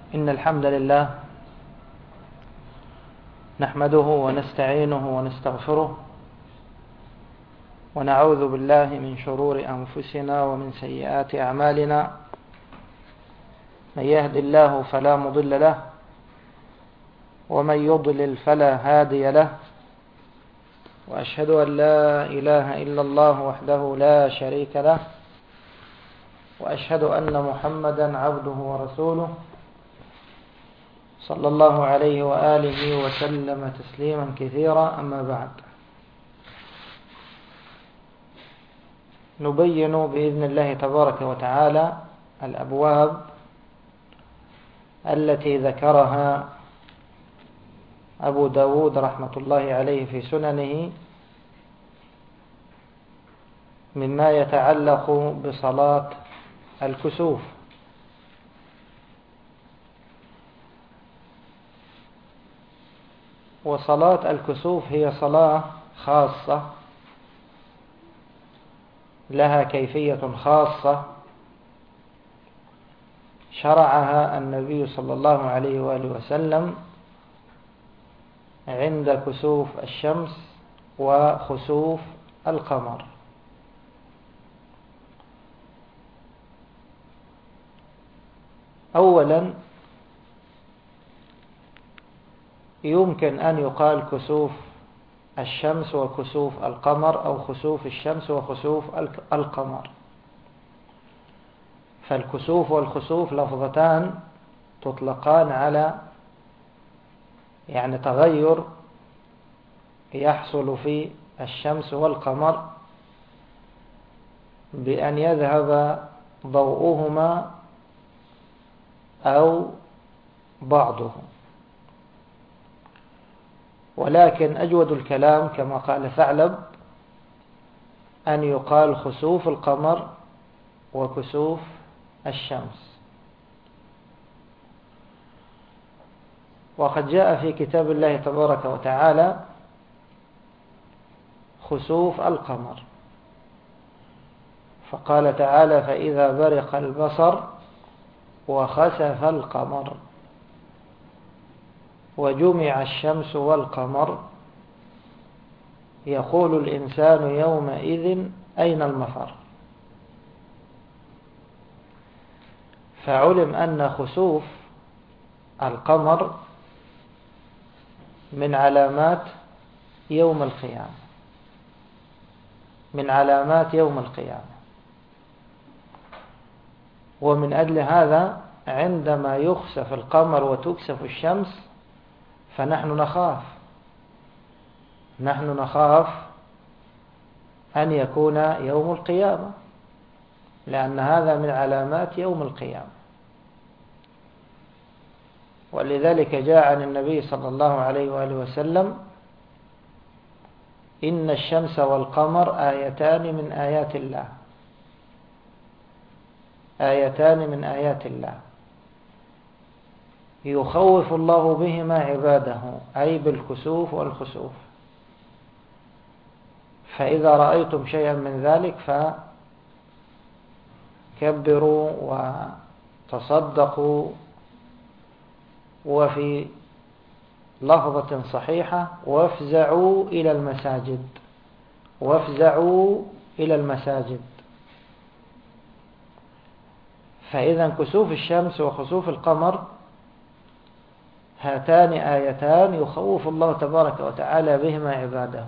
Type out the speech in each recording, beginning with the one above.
إن الحمد لله نحمده ونستعينه ونستغفره ونعوذ بالله من شرور أنفسنا ومن سيئات أعمالنا. من يهد الله فلا مضل له ومن يضلل فلا هادي له، وأشهد أن لا إله إلا الله وحده لا شريك له، وأشهد أن محمدا عبده ورسوله صلى الله عليه وآله وسلم تسليما كثيرا. أما بعد، نبين بإذن الله تبارك وتعالى الأبواب التي ذكرها أبو داود رحمة الله عليه في سننه مما يتعلق بصلاة الكسوف. وصلاة الكسوف هي صلاة خاصة لها كيفية خاصة شرعها النبي صلى الله عليه وآله وسلم عند كسوف الشمس وخسوف القمر. أولا، يمكن أن يقال كسوف الشمس وكسوف القمر، أو خسوف الشمس وخسوف القمر. فالكسوف والخسوف لفظتان تطلقان على تغير يحصل في الشمس والقمر بأن يذهب ضوءهما أو بعضهم. ولكن أجود الكلام كما قال ثعلب أن يقال خسوف القمر وكسوف الشمس. وقد جاء في كتاب الله تبارك وتعالى خسوف القمر، فقال تعالى: فإذا برق البصر وخسف القمر وجمع الشمس والقمر يقول الإنسان يومئذ أين المفر. فعلم أن خسوف القمر من علامات يوم القيامة، من علامات يوم القيامة. ومن أجل هذا عندما يخسف القمر وتكسف الشمس فنحن نخاف أن يكون يوم القيامة، لأن هذا من علامات يوم القيامة. ولذلك جاء عن النبي صلى الله عليه وآله وسلم: إن الشمس والقمر آيتان من آيات الله، آيتان من آيات الله يخوف الله بهما عباده، أي بالكسوف والخسوف. فإذا رأيتم شيئا من ذلك فكبروا وتصدقوا. وفي لفظة صحيحة: وافزعوا إلى المساجد، وافزعوا إلى المساجد. فإذا كسوف الشمس وخسوف القمر هاتان آيتان يخوف الله تبارك وتعالى بهما عباده.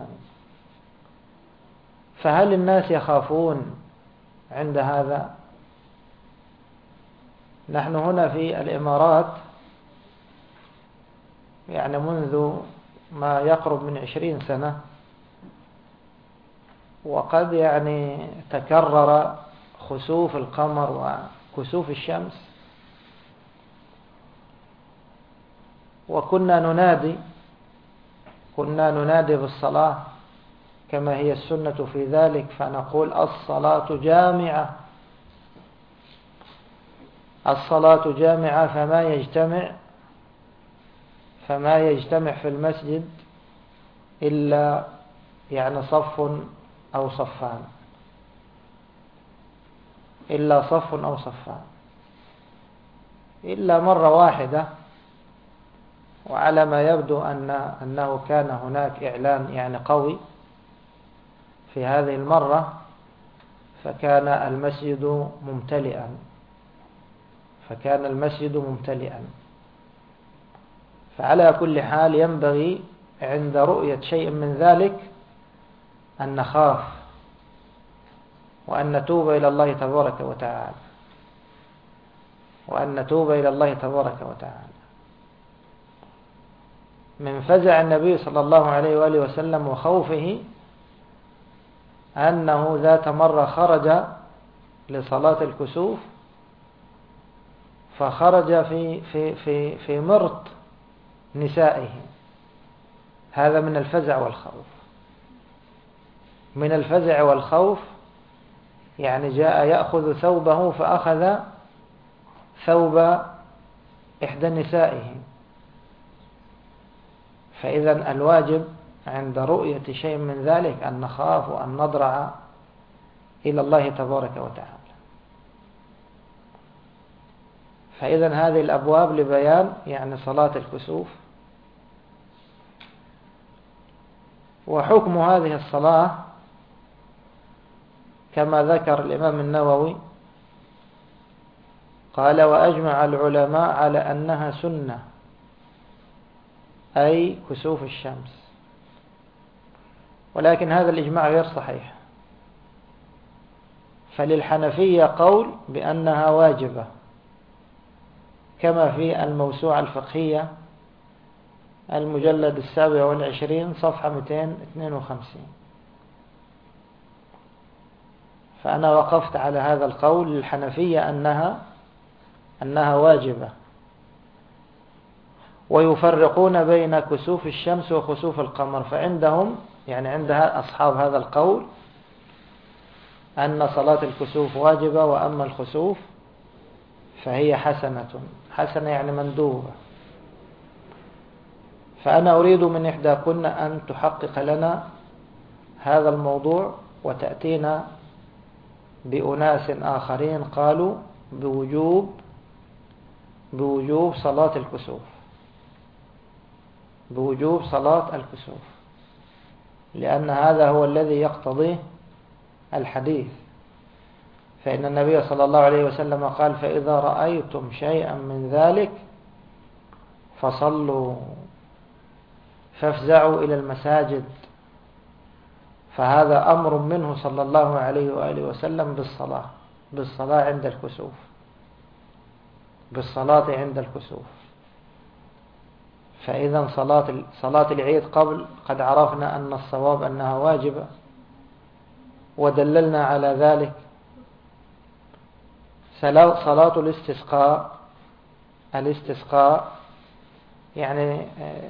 فهل الناس يخافون عند هذا؟ نحن هنا في الإمارات منذ ما يقرب من 20 سنة، وقد تكرر خسوف القمر وكسوف الشمس، وكنا ننادي بالصلاة كما هي السنة في ذلك، فنقول: الصلاة جامعة، الصلاة جامعة، فما يجتمع في المسجد إلا صف أو صفان، إلا صف أو صفان. إلا مرة واحدة، وعلى ما يبدو أنه كان هناك إعلان يعني قوي في هذه المرة، فكان المسجد ممتلئا. فعلى كل حال ينبغي عند رؤية شيء من ذلك أن نخاف وأن نتوب إلى الله تبارك وتعالى. من فزع النبي صلى الله عليه وآله وسلم وخوفه أنه ذات مرة خرج لصلاة الكسوف، فخرج في مرط نسائه. هذا من الفزع والخوف. يعني جاء يأخذ ثوبه فأخذ ثوب إحدى نسائه. فإذا الواجب عند رؤية شيء من ذلك أن نخاف وأن نضرع إلى الله تبارك وتعالى. فإذا هذه الأبواب لبيان يعني صلاة الكسوف وحكم هذه الصلاة، كما ذكر الإمام النووي قال: وأجمع العلماء على أنها سنة، أي كسوف الشمس. ولكن هذا الإجماع غير صحيح، فللحنفية قول بأنها واجبة، كما في الموسوعة الفقهية المجلد 27 صفحة 252. فأنا وقفت على هذا القول للحنفية أنها واجبة. ويفرقون بين كسوف الشمس وخسوف القمر، فعندهم يعني عند أصحاب هذا القول أن صلاة الكسوف واجبة، وأما الخسوف فهي حسنة يعني مندوبة. فأنا أريد من إحداكن أن تحقق لنا هذا الموضوع وتأتينا بأناس آخرين قالوا بوجوب صلاة الكسوف، لأن هذا هو الذي يقتضيه الحديث. فإن النبي صلى الله عليه وسلم قال: فإذا رأيتم شيئا من ذلك فصلوا، فافزعوا إلى المساجد. فهذا أمر منه صلى الله عليه وآله وسلم بالصلاة عند الكسوف. فإذا صلاة العيد قد عرفنا أن الصواب أنها واجبة، ودللنا على ذلك. صلاة الاستسقاء يعني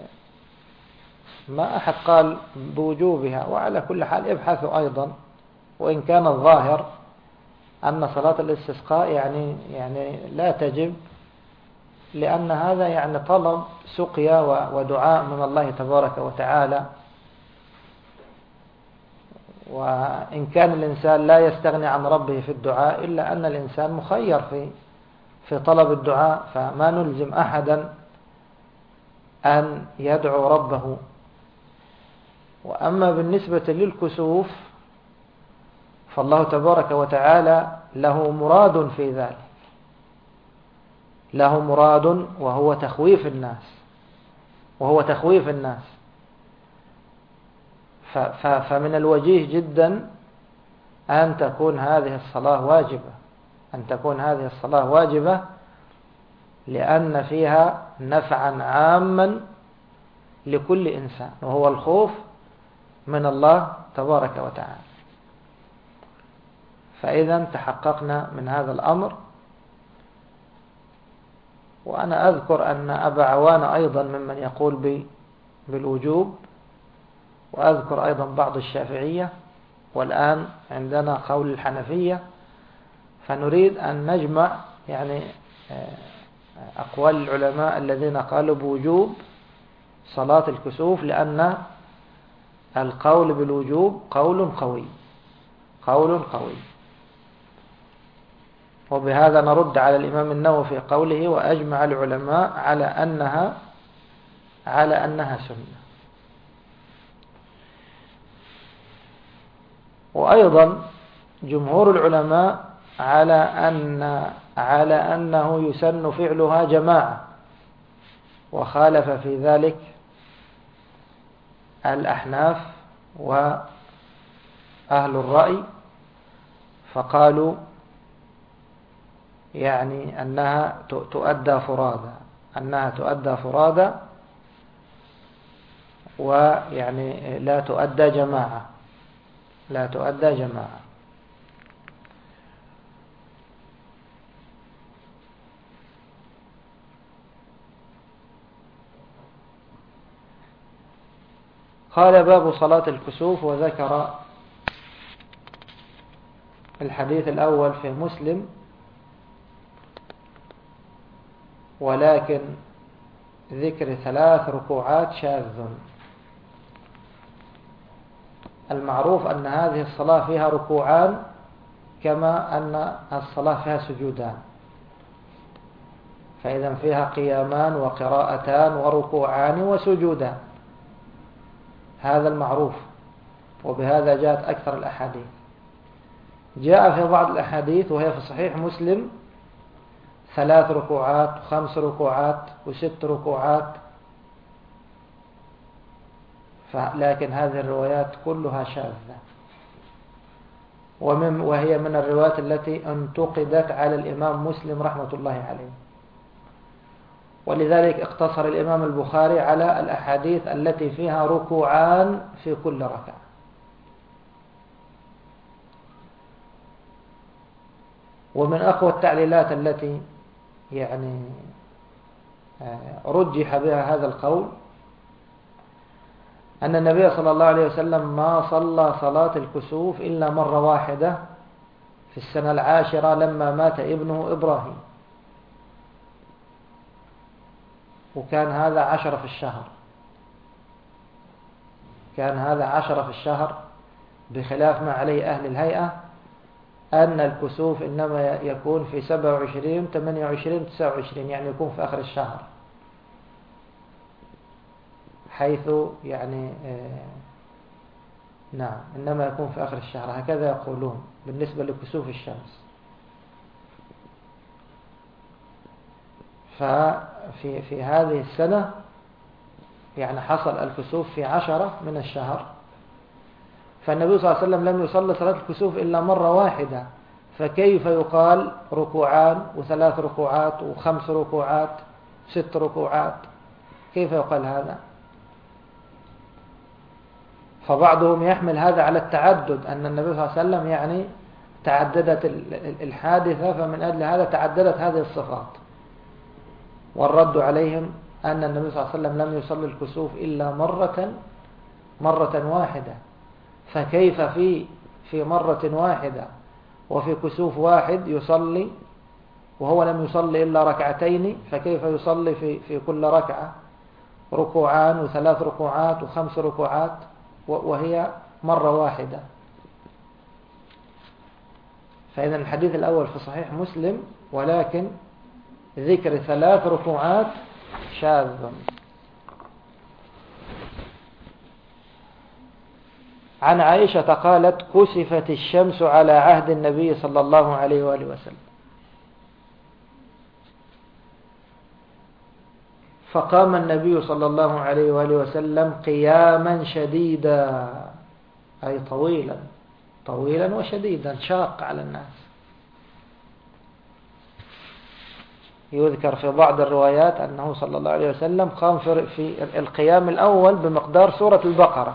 ما أحد قال بوجوبها، وعلى كل حال ابحثوا أيضا، وإن كان الظاهر أن صلاة الاستسقاء يعني لا تجب، لأن هذا يعني طلب سقيا ودعاء من الله تبارك وتعالى. وإن كان الإنسان لا يستغني عن ربه في الدعاء، إلا أن الإنسان مخير في طلب الدعاء، فما نلزم أحدا أن يدعو ربه. وأما بالنسبة للكسوف فالله تبارك وتعالى له مراد في ذلك، له مراد وهو تخويف الناس. فمن الوجيه جدا أن تكون هذه الصلاة واجبة، لأن فيها نفعا عاما لكل إنسان، وهو الخوف من الله تبارك وتعالى. فإذا تحققنا من هذا الأمر. وأنا أذكر أن أبا عوان أيضا ممن يقول بالوجوب، وأذكر أيضا بعض الشافعية، والآن عندنا قول الحنفية. فنريد أن نجمع يعني أقوال العلماء الذين قالوا بوجوب صلاة الكسوف، لأن القول بالوجوب قول قوي. وبهذا نرد على الإمام النووي في قوله وأجمع العلماء على أنها سنة. وأيضا جمهور العلماء على أنه يسن فعلها جماعة، وخالف في ذلك الأحناف وأهل الرأي، فقالوا يعني أنها تؤدى فرادى، ويعني لا تؤدى جماعة. قال باب صلاة الكسوف، وذكر الحديث الأول في مسلم، ولكن ذكر 3 ركوعات شاذ. المعروف أن هذه الصلاة فيها ركوعان كما أن الصلاة فيها سجودان، فإذا فيها قيامان وقراءتان وركوعان وسجودان، هذا المعروف، وبهذا جاءت أكثر الأحاديث. جاء في بعض الأحاديث وهي في صحيح مسلم 3 ركوعات و5 ركوعات و6 ركوعات، لكن هذه الروايات كلها شاذة، وهي من الروايات التي انتقدت على الإمام مسلم رحمة الله عليه، ولذلك اقتصر الإمام البخاري على الأحاديث التي فيها ركوعان في كل ركعة. ومن أقوى التعليلات التي يعني رجح بها هذا القول أن النبي صلى الله عليه وسلم ما صلى صلاة الكسوف إلا مرة واحدة في السنة 10 لما مات ابنه إبراهيم، وكان هذا 10 في الشهر، بخلاف ما عليه أهل الهيئة أن الكسوف إنما يكون في 27 28 29، يعني يكون في آخر الشهر، حيث يعني نعم إنما يكون في آخر الشهر، هكذا يقولون بالنسبة لكسوف الشمس. ففي هذه السنة يعني حصل الكسوف في 10 من الشهر، فالنبي صلى الله عليه وسلم لم يصلي صلاة الكسوف إلا مرة واحدة، فكيف يقال ركوعان و3 ركوعات و5 ركوعات 6 ركوعات؟ كيف يقال هذا؟ فبعضهم يحمل هذا على التعدد، أن النبي صلى الله عليه وسلم يعني تعددت الحادثة، فمن أجل هذا تعددت هذه الصفات. والرد عليهم أن النبي صلى الله عليه وسلم لم يصلي الكسوف إلا مرة واحدة، فكيف في مرة واحدة وفي كسوف واحد يصلي وهو لم يصلي إلا ركعتين، فكيف يصلي في كل ركعة ركوعان و3 ركوعات و5 ركوعات وهي مرة واحدة؟ فإذا الحديث الأول في صحيح مسلم، ولكن ذكر 3 ركوعات شاذ. عن عائشة قالت كسفت الشمس على عهد النبي صلى الله عليه وآله وسلم، فقام النبي صلى الله عليه وآله وسلم قياما شديدا، أي طويلا وشديدا، شاق على الناس. يذكر في بعض الروايات أنه صلى الله عليه وسلم قام في القيام الأول بمقدار سورة البقرة،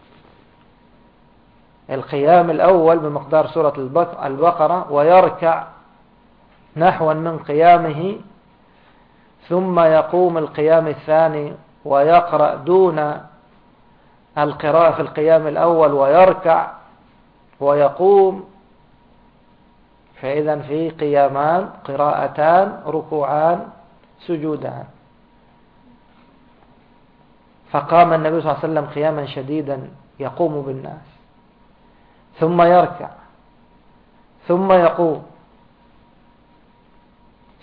سورة البقرة، ويركع نحوا من قيامه، ثم يقوم القيام الثاني ويقرأ دون القراءة في القيام الأول، ويركع ويقوم. فإذا في قيامان، قراءتان، ركوعان، سجودان. فقام النبي صلى الله عليه وسلم قياما شديدا يقوم بالناس، ثم يركع، ثم يقوم،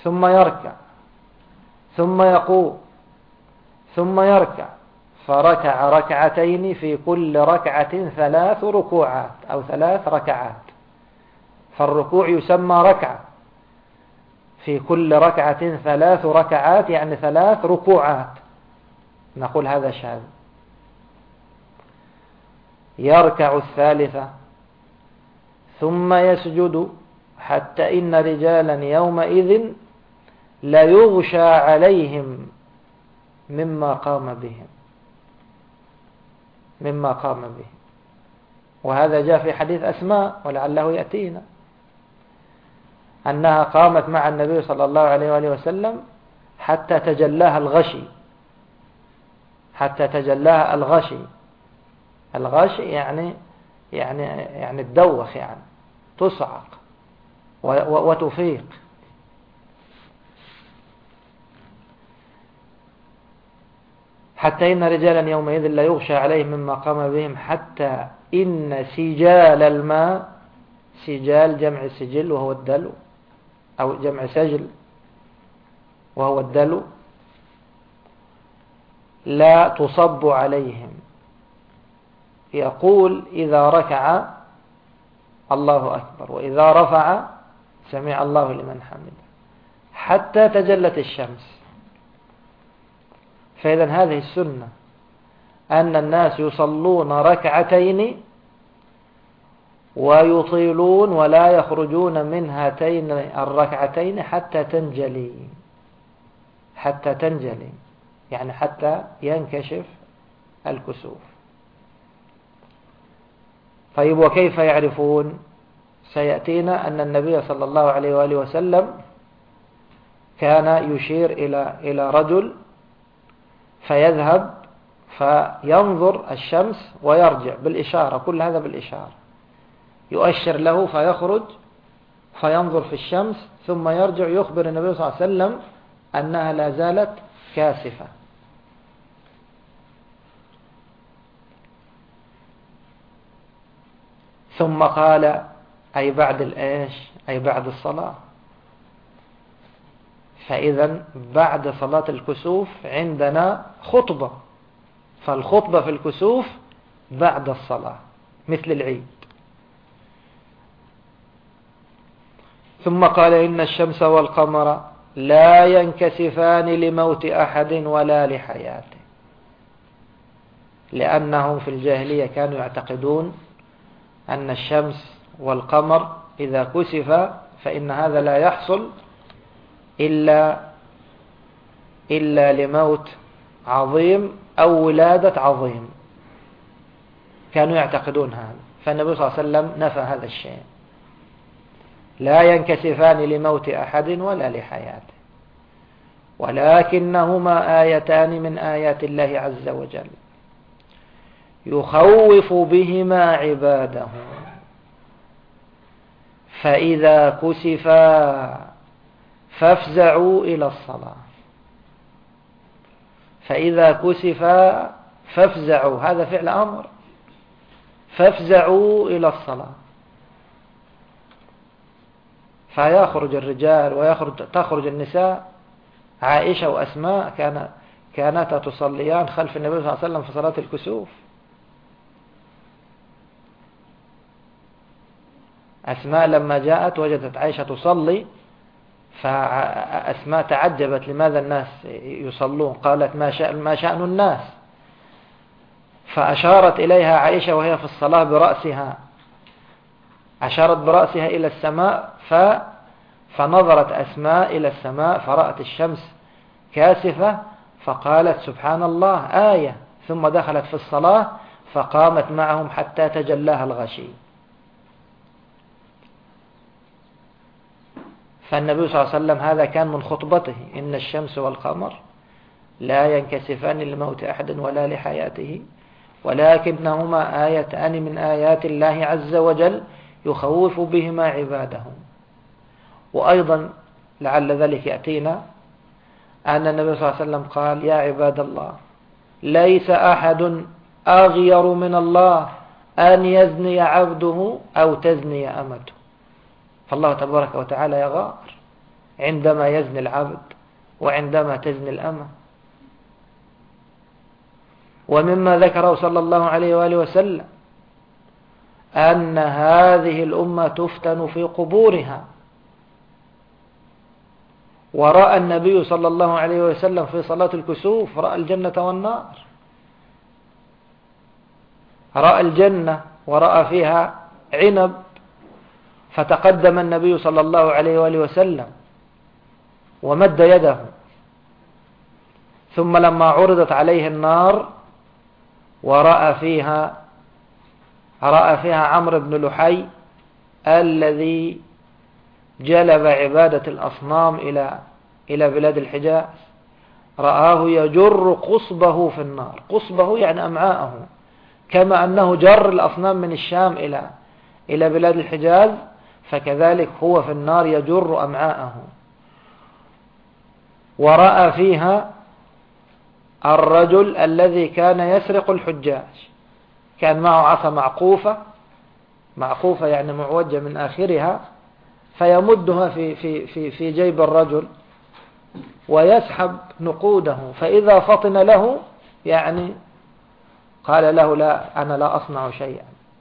ثم يركع ثم يقوم ثم يركع، فركع ركعتين في كل ركعة 3 ركوعات أو 3 ركعات، فالركوع يسمى ركعة، في كل ركعة 3 ركعات يعني 3 ركوعات، نقول هذا شاذ. يركع الثالثة ثم يسجد حتى إن رجالا يومئذ ليغشى عليهم مما قام بهم، وهذا جاء في حديث أسماء ولعله يأتينا أنها قامت مع النبي صلى الله عليه وآله وسلم حتى تجلاها الغشي. الغشي يعني تدوخ، يعني تصعق وتفيق. حتى إن رجالا يومئذ لا يغشى عليهم مما قام بهم حتى إن سجال الماء، سجال جمع سجل وهو الدلو، أو جمع سجل وهو الدلو، لا تصب عليهم. يقول إذا ركع الله أكبر، وإذا رفع سمع الله لمن حمده، حتى تجلت الشمس. فإذا هذه السنة أن الناس يصلون ركعتين ويطيلون ولا يخرجون من هاتين الركعتين حتى تنجلي، يعني حتى ينكشف الكسوف. طيب وكيف يعرفون؟ سيأتينا أن النبي صلى الله عليه وآله وسلم كان يشير إلى رجل فيذهب فينظر الشمس ويرجع بالإشارة، كل هذا بالإشارة، يؤشر له فيخرج فينظر في الشمس ثم يرجع يخبر النبي صلى الله عليه وسلم أنها لا زالت كاسفة. ثم قال أي بعد أي بعد الصلاة. فإذا بعد صلاة الكسوف عندنا خطبة، فالخطبة في الكسوف بعد الصلاة مثل العيد. ثم قال إن الشمس والقمر لا ينكسفان لموت أحد ولا لحياته، لأنهم في الجاهلية كانوا يعتقدون أن الشمس والقمر إذا كسفا فإن هذا لا يحصل إلا لموت عظيم أو ولادة عظيم، كانوا يعتقدون هذا. فالنبي صلى الله عليه وسلم نفى هذا الشيء، لا ينكسفان لموت أحد ولا لحياته، ولكنهما آيتان من آيات الله عز وجل يخوف بهما عباده، فإذا كسفا فافزعوا إلى الصلاة. فإذا كسفا فافزعوا، هذا فعل أمر، فافزعوا إلى الصلاة. فيخرج الرجال وتخرج النساء. عائشة وأسماء كانتا تصليان خلف النبي صلى الله عليه وسلم في صلاة الكسوف. أسماء لما جاءت وجدت عائشة تصلي، فأسماء تعجبت لماذا الناس يصلون، قالت ما شأن الناس، فأشارت إليها عائشة وهي في الصلاة برأسها، أشارت برأسها إلى السماء، فنظرت أسماء إلى السماء فرأت الشمس كاسفة، فقالت سبحان الله آية، ثم دخلت في الصلاة فقامت معهم حتى تجلاها الغشي. فالنبي صلى الله عليه وسلم هذا كان من خطبته، إن الشمس والقمر لا ينكسفان لموت أحد ولا لحياته، ولكنهما آيتان من آيات الله عز وجل يخوف بهما عباده. وأيضا لعل ذلك يأتينا أن النبي صلى الله عليه وسلم قال يا عباد الله ليس أحد أغير من الله أن يزني عبده أو تزني أمته، فالله تبارك وتعالى يغار، عندما يزني العبد وعندما تزني الأمة. ومما ذكره صلى الله عليه وآله وسلم أن هذه الأمة تفتن في قبورها، ورأى النبي صلى الله عليه وسلم في صلاة الكسوف رأى الجنة والنار، رأى الجنة ورأى فيها عنب، فتقدم النبي صلى الله عليه وآله وسلم ومد يده، ثم لما عرضت عليه النار ورأى فيها عمرو بن لحي الذي جلب عبادة الأصنام إلى بلاد الحجاز، رآه يجر قصبه في النار، قصبه يعني أمعاءه، كما أنه جر الأصنام من الشام إلى بلاد الحجاز، فكذلك هو في النار يجر أمعاءه. ورأى فيها الرجل الذي كان يسرق الحجاج، كان معه عصا معقوفة يعني معوجة من آخرها، فيمدها في جيب الرجل ويسحب نقوده، فإذا فطن له يعني قال له لا، أنا لا أصنع شيئا.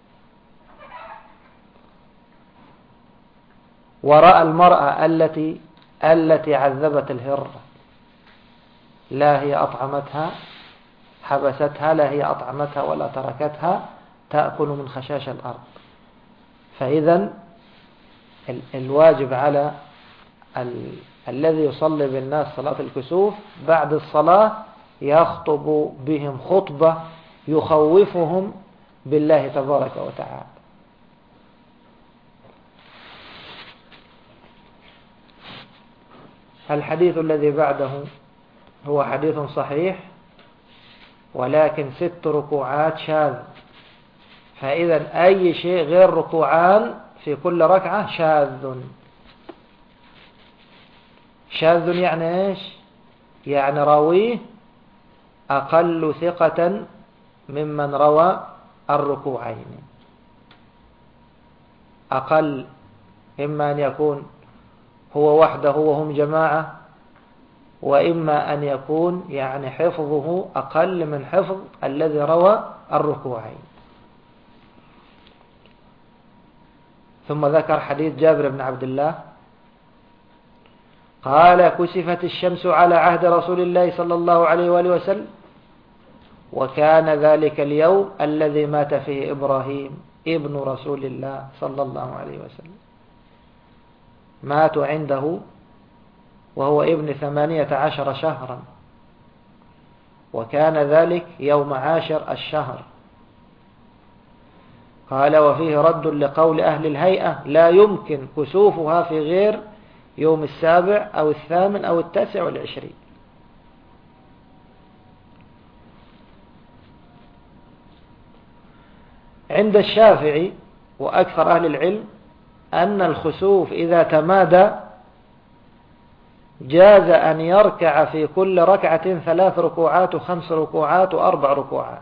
ورأى المرأة التي عذبت الهرة، لا هي أطعمتها، حبستها، لا هي أطعمتها ولا تركتها تأكل من خشاش الأرض. فإذا الواجب على الذي يصلي بالناس صلاة الكسوف بعد الصلاة يخطب بهم خطبة يخوفهم بالله تبارك وتعالى. الحديث الذي بعده هو حديث صحيح، ولكن 6 ركوعات شاذ، فإذا أي شيء غير ركوعان في كل ركعة شاذ يعني إيش؟ يعني راويه أقل ثقة ممن روى الركوعين، أقل، إما أن يكون هو وحده وهم جماعة، وإما أن يكون يعني حفظه أقل من حفظ الذي روى الركوعين. ثم ذكر حديث جابر بن عبد الله قال: كسفت الشمس على عهد رسول الله صلى الله عليه وآله وسلم، وكان ذلك اليوم الذي مات فيه إبراهيم ابن رسول الله صلى الله عليه وسلم، ماتوا عنده وهو ابن 18 شهرا، وكان ذلك يوم 10 الشهر. قال: وفيه رد لقول أهل الهيئة لا يمكن كسوفها في غير يوم 7 أو 8 أو 29. عند الشافعي وأكثر أهل العلم أن الخسوف إذا تمادى جاز أن يركع في كل ركعة 3 ركوعات و5 ركوعات و4 ركوعات.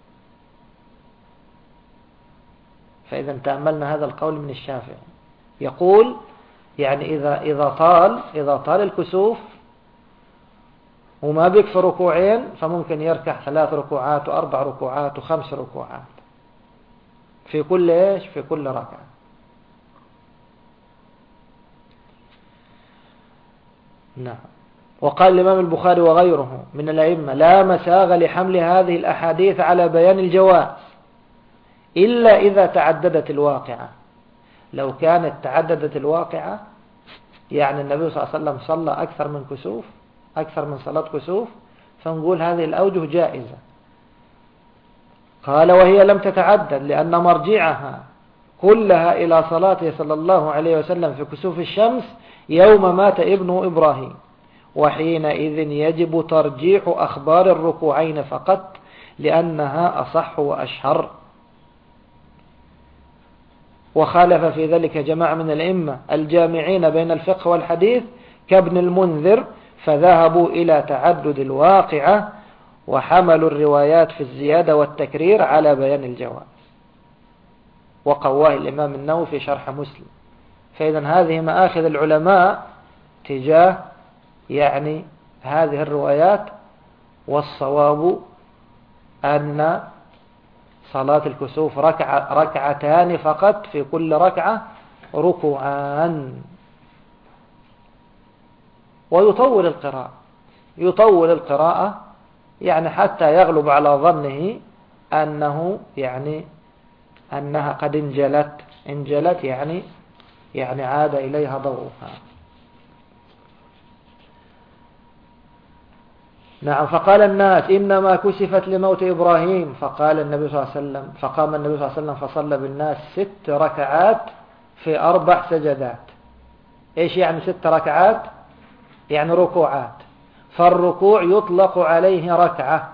فإذا تأملنا هذا القول من الشافعي، يقول يعني إذا طال الكسوف وما بيكفي ركوعين فممكن يركع 3 ركوعات و4 ركوعات و5 ركوعات في كل إيش؟ في كل ركعة. نعم. وقال الإمام البخاري وغيره من الأئمة: لا مساغ لحمل هذه الأحاديث على بيان الجواز إلا إذا تعددت الواقعة. لو كانت تعددت الواقعة يعني النبي صلى الله عليه وسلم صلى أكثر من صلاة كسوف، فنقول هذه الأوجه جائزة. قال: وهي لم تتعدد لأن مرجعها كلها إلى صلاته صلى الله عليه وسلم في كسوف الشمس يوم مات ابنه إبراهيم، وحينئذ يجب ترجيح أخبار الركوعين فقط لأنها أصح وأشهر. وخالف في ذلك جماعة من الأئمة الجامعين بين الفقه والحديث كابن المنذر، فذهبوا إلى تعدد الواقعة وحملوا الروايات في الزيادة والتكرير على بيان الجواز، وقواه الإمام النووي في شرح مسلم. فإذا هذه مآخذ العلماء تجاه يعني هذه الروايات. والصواب أن صلاة الكسوف ركعتان فقط، في كل ركعة ركوعان. يطول القراءة يعني حتى يغلب على ظنه أنه يعني أنها قد انجلت يعني عاد إليها ضوءها. نعم. فقال الناس إنما كشفت لموت إبراهيم. فقام النبي صلى الله عليه وسلم فصلى بالناس 6 ركعات في 4 سجدات. إيش يعني 6 ركعات؟ يعني ركوعات. فالركوع يطلق عليه ركعة،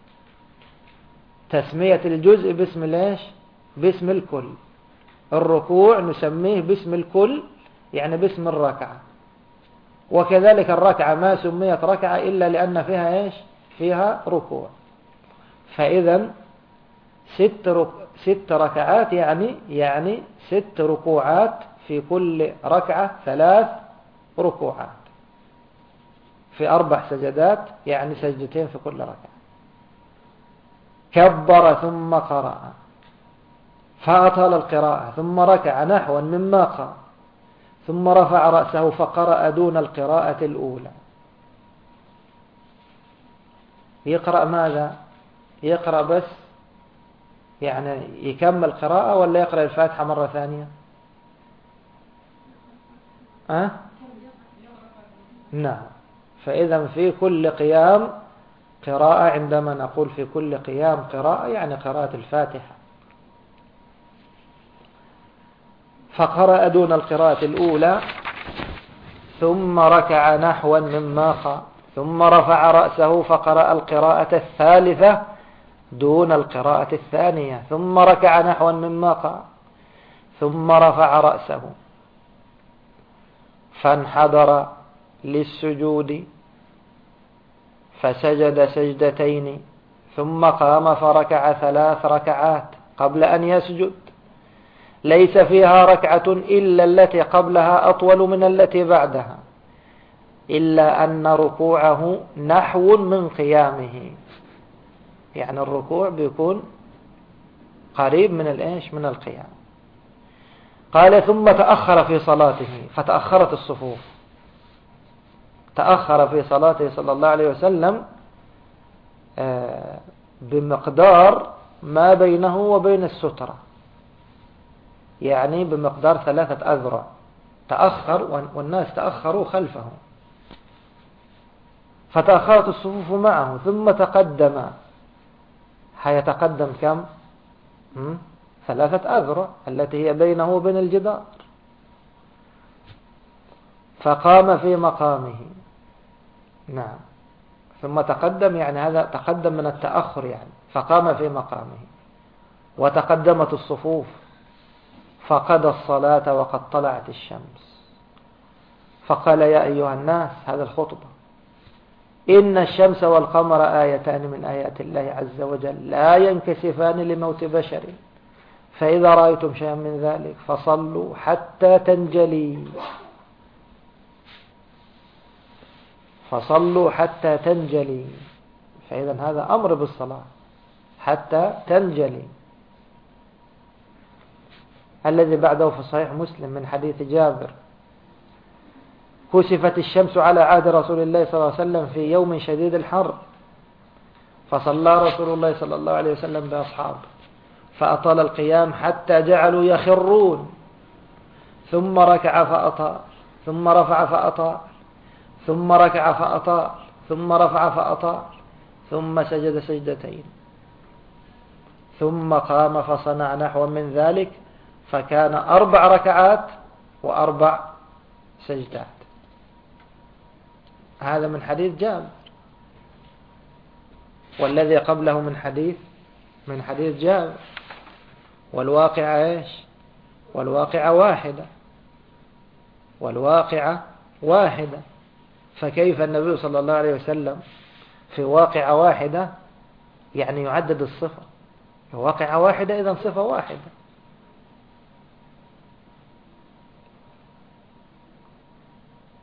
تسمية الجزء باسم ليش؟ باسم الكل. الركوع نسميه باسم الكل، يعني باسم الركعة. وكذلك الركعة ما سميت ركعة إلا لأن فيها إيش؟ فيها ركوع. فإذا 6 ركعات يعني 6 ركوعات، في كل ركعة 3 ركوعات، في 4 سجدات يعني سجدتين في كل ركعة. كبر ثم قرأ فأطال القراءة، ثم ركع نحوا مما قرأ، ثم رفع رأسه فقرأ دون القراءة الأولى. يقرأ ماذا؟ يقرأ بس يعني يكمل قراءة، ولا يقرأ الفاتحة مرة ثانية؟ نعم. فإذا في كل قيام قراءة. عندما نقول في كل قيام قراءة يعني قراءة الفاتحة. فقرأ دون القراءة الأولى، ثم ركع نحوا مما قرأ، ثم رفع رأسه فقرأ القراءة الثالثة دون القراءة الثانية، ثم ركع نحوا مما قرأ، ثم رفع رأسه فانحدر للسجود فسجد سجدتين، ثم قام فركع 3 ركعات قبل أن يسجد، ليس فيها ركعة إلا التي قبلها أطول من التي بعدها، إلا أن ركوعه نحو من قيامه. يعني الركوع بيكون قريب من الإيش؟ من القيام. قال ثم تأخر في صلاته، فتأخرت الصفوف. تأخر في صلاته صلى الله عليه وسلم بمقدار ما بينه وبين السترة، يعني بمقدار 3 أذرع. تأخر والناس تأخروا خلفه، فتأخرت الصفوف معه، ثم تقدم. هيتقدم كم؟ 3 أذرع التي هي بينه وبين الجدار. فقام في مقامه. نعم. ثم تقدم يعني هذا تقدم من التأخر يعني. فقام في مقامه وتقدمت الصفوف، فقضى الصلاة وقد طلعت الشمس. فقال يا أيها الناس، هذا الخطبة، إن الشمس والقمر آيتان من آيات الله عز وجل لا ينكسفان لموت بشر، فإذا رأيتم شيئا من ذلك فصلوا حتى تنجلي. فصلوا حتى تنجلي. فإذا هذا أمر بالصلاة حتى تنجلي. الذي بعده في صحيح مسلم من حديث جابر: كسفت الشمس على عهد رسول الله صلى الله عليه وسلم في يوم شديد الحر، فصلى رسول الله صلى الله عليه وسلم بأصحابه، فأطال القيام حتى جعلوا يخرون، ثم ركع فأطال، ثم رفع فأطال، ثم ركع فأطال، ثم رفع فأطال، ثم سجد سجدتين، ثم قام فصنع نحو من ذلك، فكان 4 ركعات و4 سجدات. هذا من حديث جابر. والذي قبله من حديث جابر. والواقع ايش؟ والواقع واحدة. فكيف النبي صلى الله عليه وسلم في واقعة واحدة يعني يعدد الصفة؟ واقعة واحدة إذن صفة واحدة.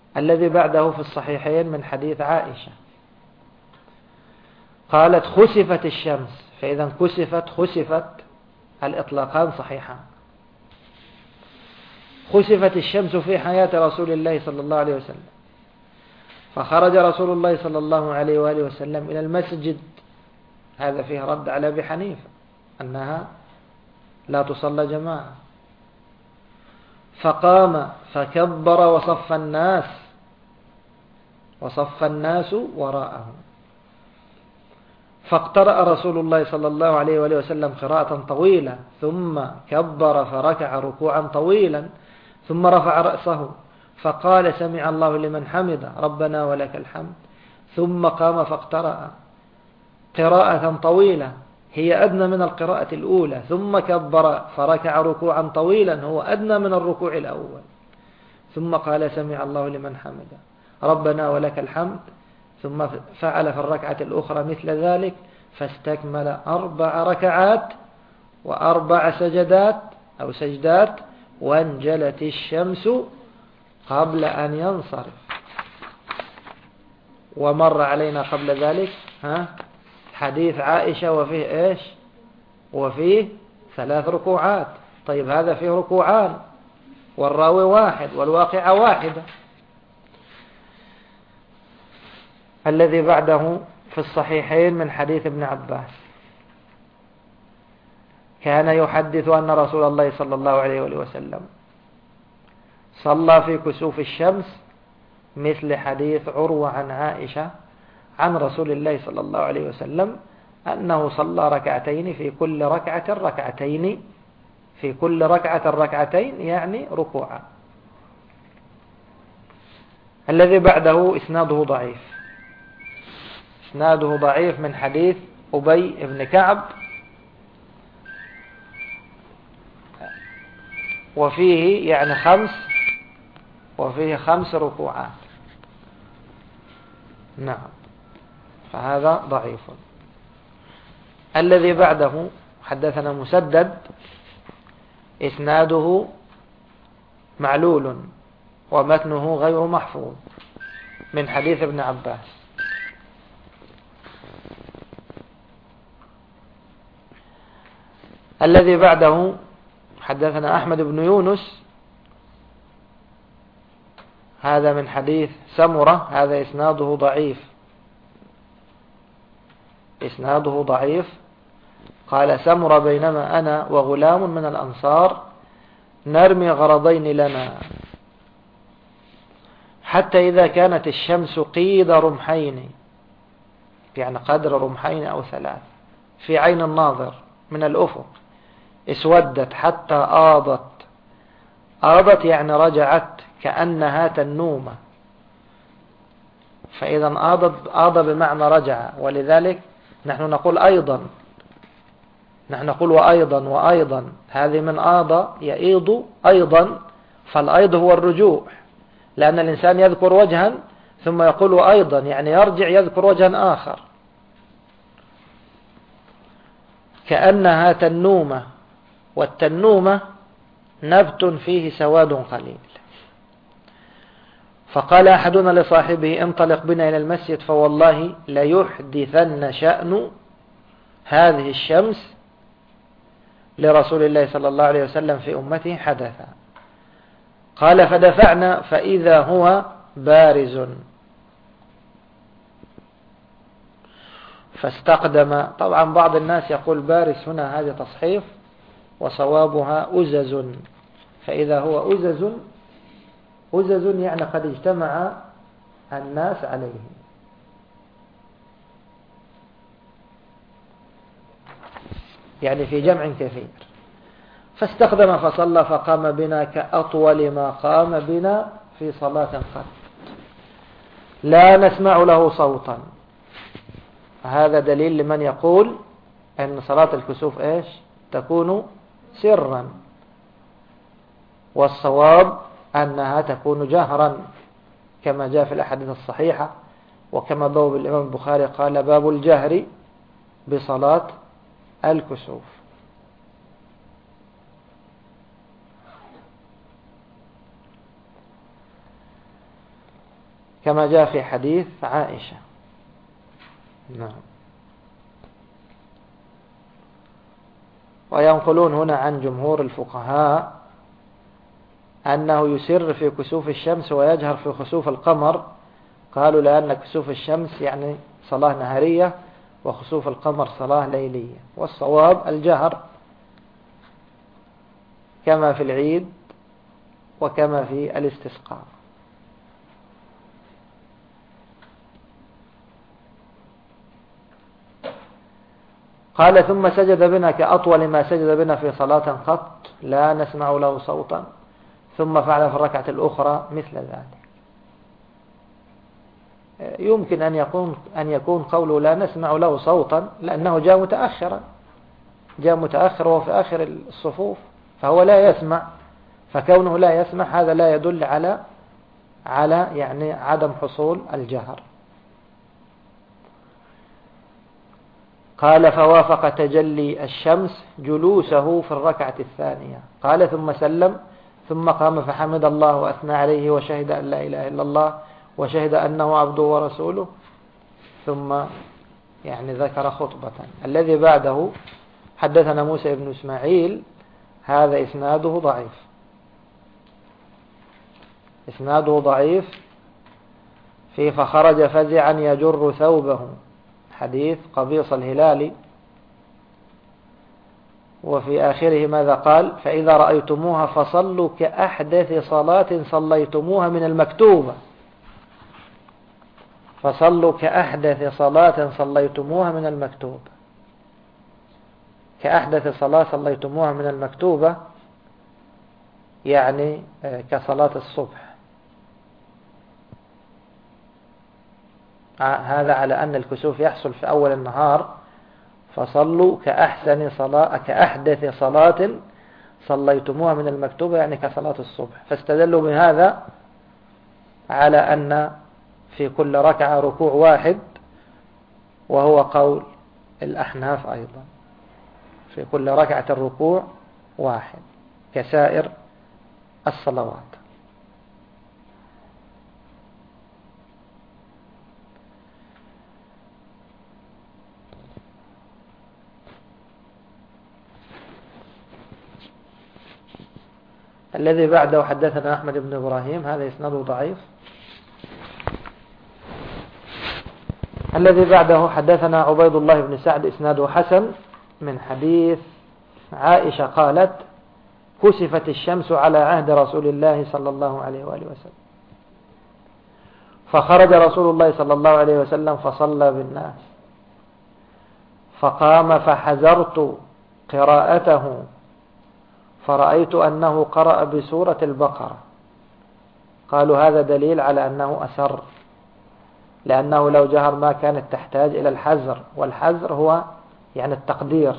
الذي بعده في الصحيحين من حديث عائشة قالت خسفت الشمس، فإذا خسفت الإطلاقان صحيحان. خسفت الشمس في حياة رسول الله صلى الله عليه وسلم، فخرج رسول الله صلى الله عليه وآله وسلم إلى المسجد. هذا فيه رد على أبي حنيفة أنها لا تصلى جماعة. فقام فكبر وصف الناس وراءه، فاقترأ رسول الله صلى الله عليه وآله وسلم قراءة طويلة، ثم كبر فركع ركوعا طويلا، ثم رفع رأسه فقال سمع الله لمن حمده ربنا ولك الحمد، ثم قام فاقترأ قراءة طويلة هي أدنى من القراءة الأولى، ثم كبر فركع ركوعا طويلا هو أدنى من الركوع الأول، ثم قال سمع الله لمن حمده ربنا ولك الحمد، ثم فعل في الركعة الأخرى مثل ذلك، فاستكمل 4 ركعات و4 سجدات، وانجلت الشمس قبل أن ينصرف. ومر علينا قبل ذلك حديث عائشة وفيه إيش؟ وفيه 3 ركوعات. طيب هذا فيه ركوعان والراوي واحد والواقعة واحدة. الذي بعده في الصحيحين من حديث ابن عباس كان يحدث أن رسول الله صلى الله عليه وسلم صلى في كسوف الشمس مثل حديث عروة عن عائشة عن رسول الله صلى الله عليه وسلم أنه صلى ركعتين في كل ركعة ركعتين، في كل ركعة ركعتين يعني ركوعا. الذي بعده إسناده ضعيف من حديث أبي بن كعب، وفيه يعني 5 ركوعات. نعم، فهذا ضعيف. الذي بعده حدثنا مسدد إسناده معلول ومتنه غير محفوظ من حديث ابن عباس. الذي بعده حدثنا أحمد بن يونس، هذا من حديث سمرة، هذا إسناده ضعيف. قال سمرة بينما أنا وغلام من الأنصار نرمي غرضين لنا حتى إذا كانت الشمس قيد رمحين، يعني قدر رمحين أو 3 في عين الناظر من الأفق، اسودت حتى آضت يعني رجعت كأنها تنومة، فإذا آض بمعنى رجع. ولذلك نحن نقول وأيضا هذه من آض يئيض أيضا، فالأيض هو الرجوع، لأن الإنسان يذكر وجها ثم يقول وأيضا يعني يرجع يذكر وجها آخر، كأنها تنومة، والتنومة نبت فيه سواد قليل. فقال أحدنا لصاحبه انطلق بنا إلى المسجد فوالله ليحدثن شأن هذه الشمس لرسول الله صلى الله عليه وسلم في أمته حدثا. قال فدفعنا فإذا هو بارز، فاستقدم. طبعا بعض الناس يقول بارز هنا هذا تصحيف، وصوابها أزز، فإذا هو أزز يعني قد اجتمع الناس عليه. يعني في جمع كثير. فاستخدم فصلى فقام بنا كأطول ما قام بنا في صلاة قط، لا نسمع له صوتا. هذا دليل لمن يقول أن صلاة الكسوف إيش تكون سرا، والصواب أنها تكون جهرا كما جاء في الأحاديث الصحيحة، وكما بوب الإمام البخاري قال باب الجهر بصلاة الكسوف. كما جاء في حديث عائشة. نعم. وينقلون هنا عن جمهور الفقهاء أنه يسر في كسوف الشمس ويجهر في خسوف القمر. قالوا لأن كسوف الشمس يعني صلاة نهارية وخسوف القمر صلاة ليلية، والصواب الجهر كما في العيد وكما في الاستسقاء. قال ثم سجد بنا كأطول ما سجد بنا في صلاة قط لا نسمع له صوتا، ثم فعل في الركعة الأخرى مثل ذلك. يمكن أن يكون قوله لا نسمع له صوتا لأنه جاء متأخر وهو في آخر الصفوف فهو لا يسمع، فكونه لا يسمع هذا لا يدل على يعني عدم حصول الجهر. قال فوافق تجلي الشمس جلوسه في الركعة الثانية. قال ثم سلم ثم قام فحمد الله وأثنى عليه وشهد أن لا إله إلا الله وشهد أنه عبده ورسوله، ثم يعني ذكر خطبة. الذي بعده حدثنا موسى بن إسماعيل، هذا إسناده ضعيف في فخرج فزعا يجر ثوبه، حديث قبيص الهلالي. وفي آخره ماذا قال؟ فإذا رأيتموها فصلوا كأحدث صلاة صليتموها من المكتوبة. فصلوا كأحدث صلاة صليتموها من المكتوبة. كأحدث صلاة صليتموها من المكتوبة يعني كصلاة الصبح. هذا على أن الكسوف يحصل في أول النهار، فصلوا كأحدث صلاة صليتموها من المكتوبة يعني كصلاة الصبح. فاستدلوا بهذا على أن في كل ركعة ركوع واحد، وهو قول الأحناف أيضا، في كل ركعة الركوع واحد كسائر الصلوات. الذي بعده حدثنا أحمد بن إبراهيم، هذا إسناده ضعيف. الذي بعده حدثنا عبيد الله بن سعد، إسناده حسن، من حديث عائشة قالت كسفت الشمس على عهد رسول الله صلى الله عليه وآله وسلم، فخرج رسول الله صلى الله عليه وسلم فصلى بالناس، فقام فحذرت قراءته فرأيت أنه قرأ بسورة البقرة. قالوا هذا دليل على أنه أسر، لأنه لو جهر ما كانت تحتاج إلى الحذر، والحذر هو يعني التقدير.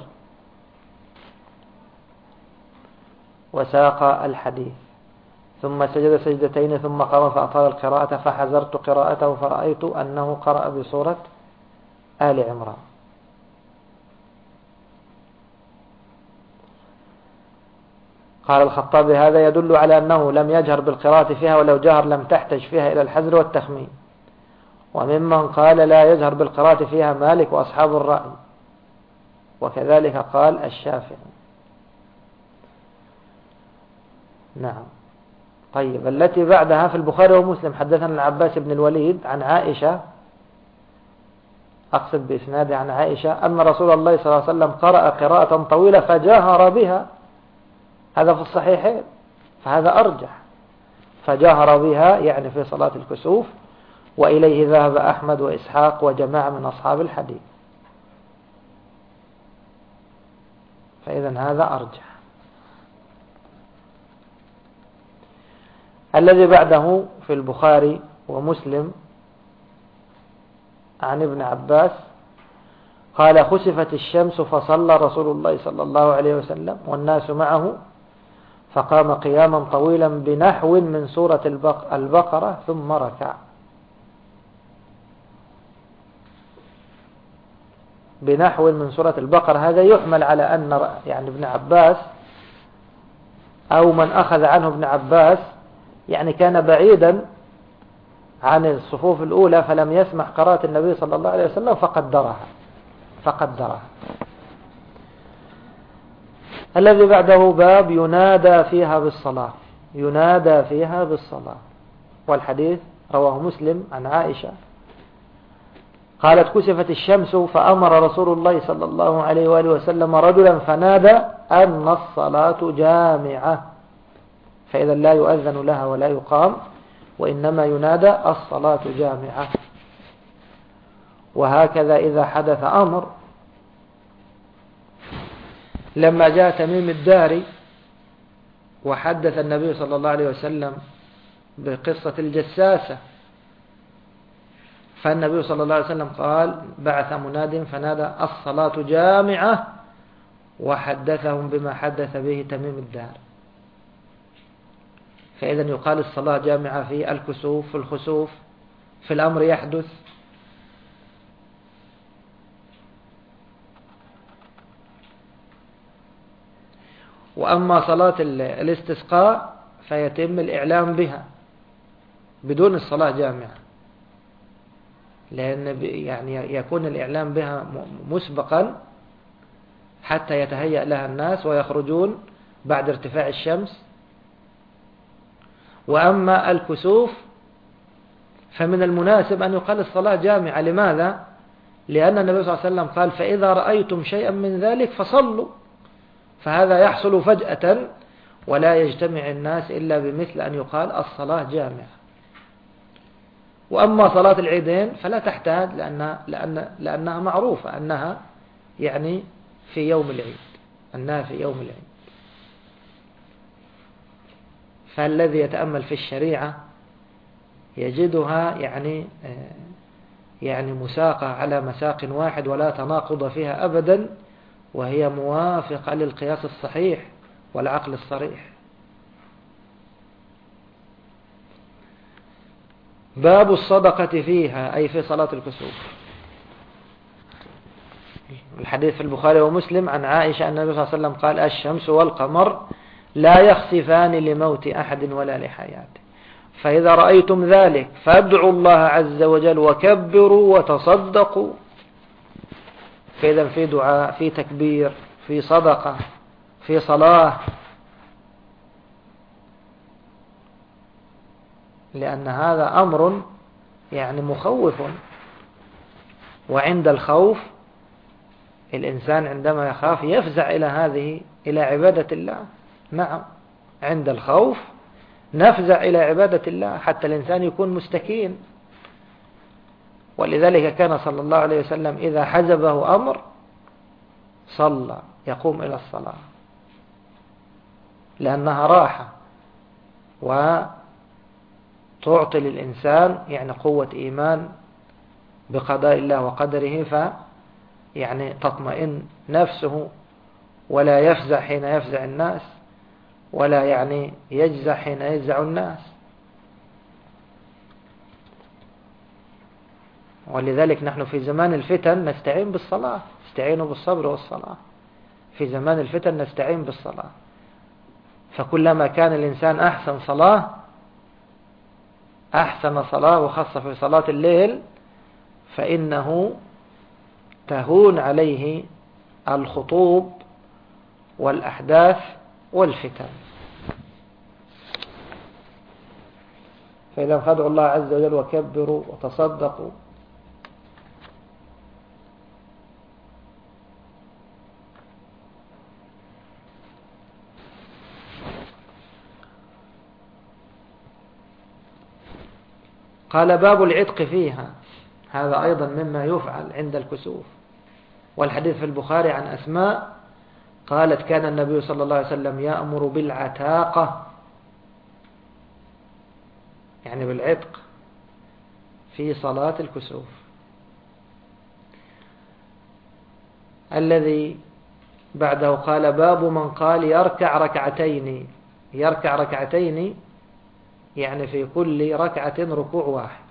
وساق الحديث ثم سجد سجدتين ثم قام فأطال القراءة فحذرت قراءته فرأيت أنه قرأ بسورة آل عمران. قال الخطابي هذا يدل على أنه لم يجهر بالقراءة فيها، ولو جهر لم تحتج فيها إلى الحذر والتخمين. وممن قال لا يجهر بالقراءة فيها مالك وأصحاب الرأي، وكذلك قال الشافعي. نعم. طيب التي بعدها في البخاري ومسلم حدثنا العباس بن الوليد عن عائشة، أقصد بإسناده عن عائشة أن رسول الله صلى الله عليه وسلم قرأ قراءة طويلة فجاهر بها، هذا في الصحيحين، فهذا أرجح، فجاهر بها يعني في صلاة الكسوف، وإليه ذهب أحمد وإسحاق وجماعة من أصحاب الحديث، فإذا هذا أرجح. الذي بعده في البخاري ومسلم عن ابن عباس قال خسفت الشمس فصلى رسول الله صلى الله عليه وسلم والناس معه، فقام قياما طويلا بنحو من سورة البقرة ثم ركع. بنحو من سورة البقرة هذا يحمل على أن يعني ابن عباس أو من أخذ عنه ابن عباس يعني كان بعيدا عن الصفوف الأولى فلم يسمع قراءة النبي صلى الله عليه وسلم فقدرها. الذي بعده باب ينادى فيها بالصلاة. والحديث رواه مسلم عن عائشة قالت كسفت الشمس فأمر رسول الله صلى الله عليه وآله وسلم رجلا فنادى أن الصلاة جامعة، فإذا لا يؤذن لها ولا يقام، وإنما ينادى الصلاة جامعة. وهكذا إذا حدث أمر، لما جاء تميم الداري وحدث النبي صلى الله عليه وسلم بقصة الجساسة، فالنبي صلى الله عليه وسلم قال بعث مناد فنادى الصلاة جامعة، وحدثهم بما حدث به تميم الداري. فإذا يقال الصلاة جامعة في الكسوف، في الخسوف، في الأمر يحدث. وأما صلاة الاستسقاء فيتم الإعلام بها بدون الصلاة جامعة، لأن يعني يكون الإعلام بها مسبقا حتى يتهيأ لها الناس ويخرجون بعد ارتفاع الشمس. وأما الكسوف فمن المناسب أن يقال الصلاة جامعة. لماذا؟ لأن النبي صلى الله عليه وسلم قال فإذا رأيتم شيئا من ذلك فصلوا، فهذا يحصل فجأة ولا يجتمع الناس إلا بمثل أن يقال الصلاة جامعة. وأما صلاة العيدين فلا تحتاج، لأنها معروفة أنها يعني في يوم العيد، فالذي يتأمل في الشريعة يجدها يعني مساقة على مساق واحد ولا تناقض فيها أبدا، وهي موافقة للقياس الصحيح والعقل الصريح. باب الصدقة فيها، أي في صلاة الكسوف. الحديث في البخاري ومسلم عن عائشة أن النبي صلى الله عليه وسلم قال الشمس والقمر لا يخسفان لموت أحد ولا لحياته، فإذا رأيتم ذلك فادعوا الله عز وجل وكبروا وتصدقوا. فإذا في دعاء، في تكبير، في صدقة، في صلاة، لأن هذا أمر يعني مخوف. وعند الخوف الإنسان عندما يخاف يفزع إلى عبادة الله. نعم، عند الخوف نفزع إلى عبادة الله حتى الإنسان يكون مستكين. ولذلك كان صلى الله عليه وسلم إذا حزبه أمر صلى، يقوم إلى الصلاة، لأنها راحة وتعطي للإنسان يعني قوة إيمان بقضاء الله وقدره، يعني تطمئن نفسه ولا يفزع حين يفزع الناس، ولا يعني يجزع حين يجزع الناس. ولذلك نحن في زمان الفتن نستعين بالصلاة، استعينوا بالصبر والصلاة. في زمان الفتن نستعين بالصلاة، فكلما كان الإنسان أحسن صلاة وخاصة في صلاة الليل فإنه تهون عليه الخطوب والأحداث والفتن. فإذا فادعوا الله عز وجل وكبروا وتصدقوا. قال باب العتق فيها، هذا أيضا مما يفعل عند الكسوف. والحديث في البخاري عن أسماء قالت كان النبي صلى الله عليه وسلم يأمر بالعتاقة، يعني بالعتق في صلاة الكسوف. الذي بعده قال باب من قال يركع ركعتين، يعني في كل ركعة ركوع واحد.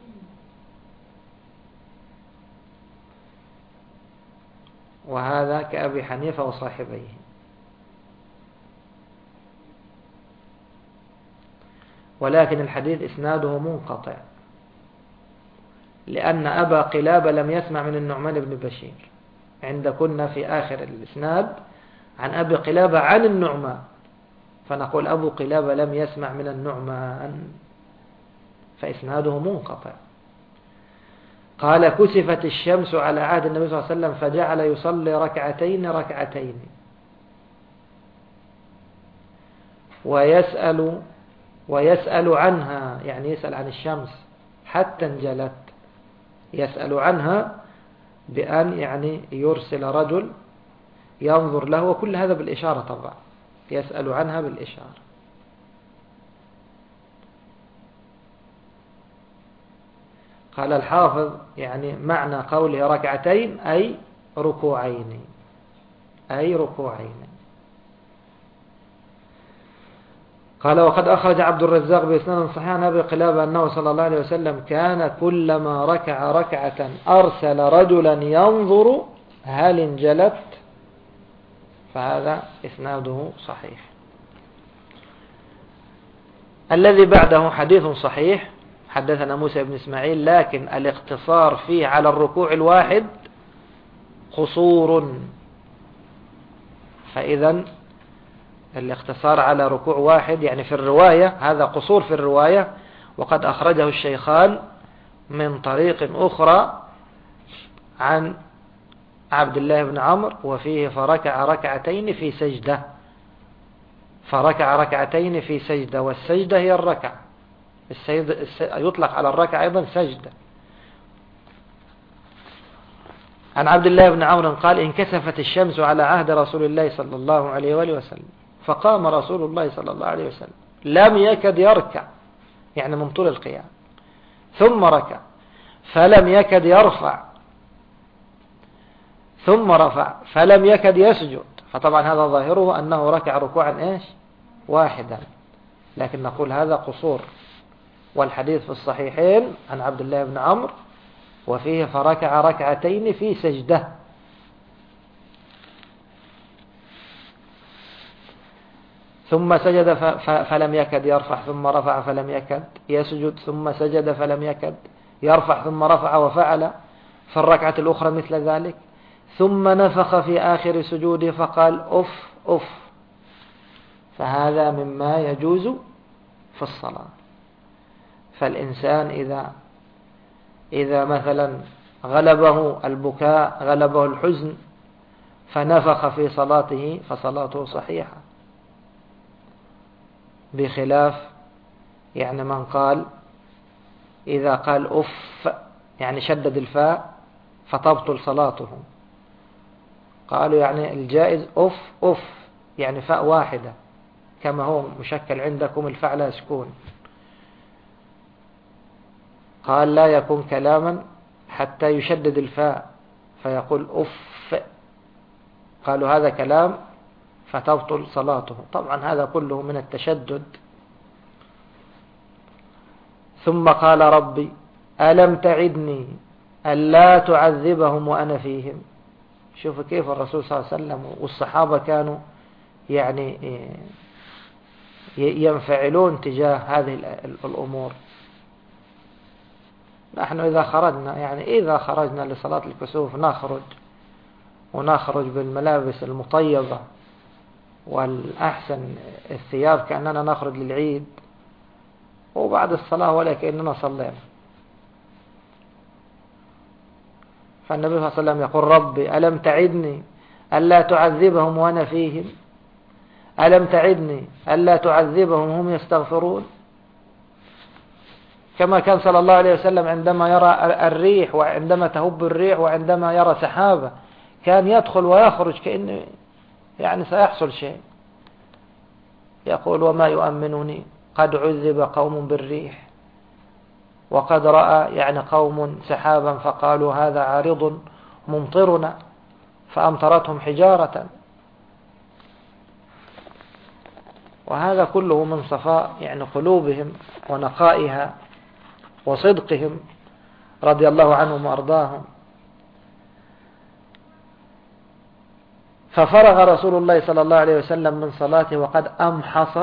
وهذا كأبي حنيفة وصاحبيه. ولكن الحديث إسناده منقطع، لأن أبا قلابة لم يسمع من النعمان بن بشير. عندكن في آخر الإسناد عن أبي قلابة عن النعمان، فنقول أبو قلابة لم يسمع من النعمان، فإسناده منقطع. قال كسفت الشمس على عهد النبي صلى الله عليه وسلم فجعل يصلي ركعتين ركعتين ويسأل عنها، يعني يسأل عن الشمس حتى انجلت. يسأل عنها بأن يعني يرسل رجل ينظر له، وكل هذا بالإشارة طبعا، يسأل عنها بالإشارة. قال الحافظ يعني معنى قوله ركعتين أي ركوعين، أي ركوعين. قال وقد أخرج عبد الرزاق بإسناد صحيح عن أبي قلابة أنه صلى الله عليه وسلم كان كلما ركع ركعة أرسل رجلا ينظر هل انجلت، فهذا إسناده صحيح. الذي بعده حديث صحيح، حدثنا موسى بن إسماعيل، لكن الاقتصار فيه على الركوع الواحد قصور، فإذا الاقتصار على ركوع واحد يعني في الرواية هذا قصور في الرواية. وقد أخرجه الشيخان من طريق أخرى عن عبد الله بن عمرو وفيه فركع ركعتين في سجدة، فركع ركعتين في سجدة، والسجدة هي الركعة، يطلق على الركعة أيضا سجدة. عن عبد الله بن عمرو قال انكسفت الشمس على عهد رسول الله صلى الله عليه وآله وسلم فقام رسول الله صلى الله عليه وسلم لم يكد يركع، يعني من طول القيام، ثم ركع فلم يكد يرفع، ثم رفع فلم يكد يسجد، فطبعا هذا ظاهره أنه ركع ركوعا واحدا، لكن نقول هذا قصور. والحديث في الصحيحين عن عبد الله بن عمرو وفيه فركع ركعتين في سجدة. ثم سجد فلم يكد يرفع، ثم رفع فلم يكد يسجد، ثم سجد فلم يكد يرفع، ثم رفع وفعل في الركعة الأخرى مثل ذلك، ثم نفخ في آخر سجوده فقال أف أف. فهذا مما يجوز في الصلاة. فالإنسان إذا مثلا غلبه البكاء غلبه الحزن فنفخ في صلاته فصلاته صحيحة، بخلاف يعني من قال إذا قال أف يعني شدد الفاء فتبطل صلاته. قالوا يعني الجائز أف أف يعني فاء واحدة كما هو مشكل عندكم الفاء لا سكون. قال لا يكون كلاما حتى يشدد الفاء فيقول أف، قالوا هذا كلام فتبطل صلاته. طبعا هذا كله من التشدد. ثم قال ربي ألم تعدني ألا تعذبهم وأنا فيهم. شوف كيف الرسول صلى الله عليه وسلم والصحابة كانوا يعني ينفعلون تجاه هذه الأمور. نحن إذا خرجنا لصلاة الكسوف ونخرج بالملابس المطيبة والأحسن الثياب كأننا نخرج للعيد، وبعد الصلاة ولا كأننا صلينا. فالنبي صلى الله عليه وسلم يقول ربي ألم تعدني ألا تعذبهم وأنا فيهم، ألم تعدني ألا تعذبهم هم يستغفرون. كما كان صلى الله عليه وسلم عندما يرى الريح وعندما تهب الريح وعندما يرى سحابة كان يدخل ويخرج كأنه يعني سيحصل شيء، يقول وما يؤمنني قد عذب قوم بالريح وقد رأى يعني قوم سحابا فقالوا هذا عارض ممطرنا فأمطرتهم حجارة. وهذا كله من صفاء يعني قلوبهم ونقائها وصدقهم رضي الله عنهم وأرضاهم. ففرغ رسول الله صلى الله عليه وسلم من صلاته وقد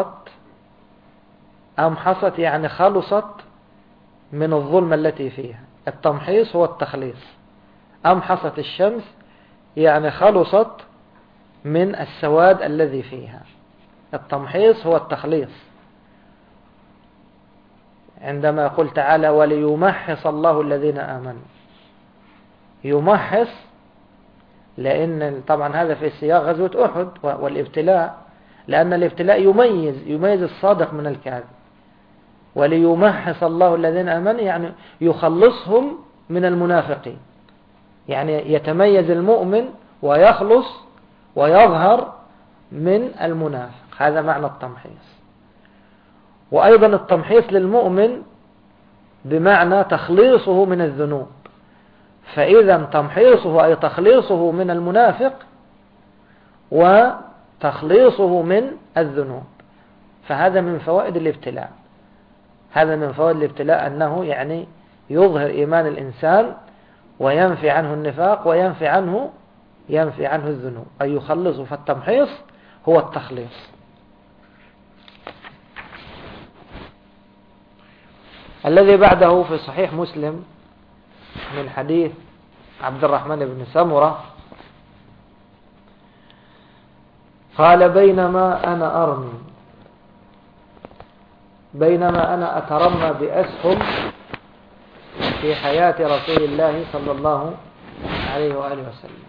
أمحصت يعني خلصت من الظلمة التي فيها، التمحيص هو التخليص. أمحصت الشمس يعني خلصت من السواد الذي فيها. التمحيص هو التخليص. عندما يقول تعالى وليمحص الله الذين آمنوا، يمحص لأن طبعا هذا في سياق غزوة أحد والابتلاء، لأن الابتلاء يميز الصادق من الكاذب. وليمحص الله الذين آمنوا يعني يخلصهم من المنافقين، يعني يتميز المؤمن ويخلص ويظهر من المنافق. هذا معنى التمحيص. وأيضا التمحيص للمؤمن بمعنى تخليصه من الذنوب. فإذا تمحيصه أي تخليصه من المنافق وتخليصه من الذنوب. فهذا من فوائد الابتلاء. هذا من فوائد الابتلاء أنه يعني يظهر إيمان الإنسان وينفي عنه النفاق وينفي عنه الذنوب، أي يخلصه. فالتمحيص هو التخليص. الذي بعده في صحيح مسلم من حديث عبد الرحمن بن سمرة قال بينما أنا أترمى بأسهم في حياة رسول الله صلى الله عليه وآله وسلم.